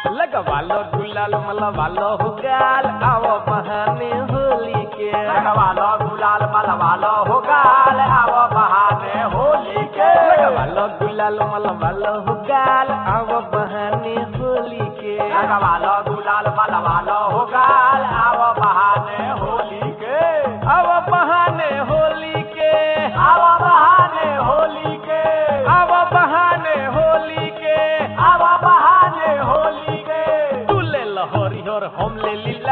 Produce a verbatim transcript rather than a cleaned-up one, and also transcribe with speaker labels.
Speaker 1: लगवा लो गुलाल मलवा लो हो गाल आओ बहाने होली के
Speaker 2: लगवा लो गुलाल मलवा लो हो गाल आओ बहाने होली के
Speaker 1: लगवा लो गुलाल मलवा लो हो गाल आओ बहाने होली के
Speaker 2: लगवा लो गुलाल मलवा लो हो गाल आओ बहाने होली के
Speaker 1: आओ बहाने होली के
Speaker 2: आओ बहाने होली के
Speaker 1: आओ बहाने होली के
Speaker 2: आओ बहाने होली के
Speaker 1: तू ले लो हरिहर हम ले ली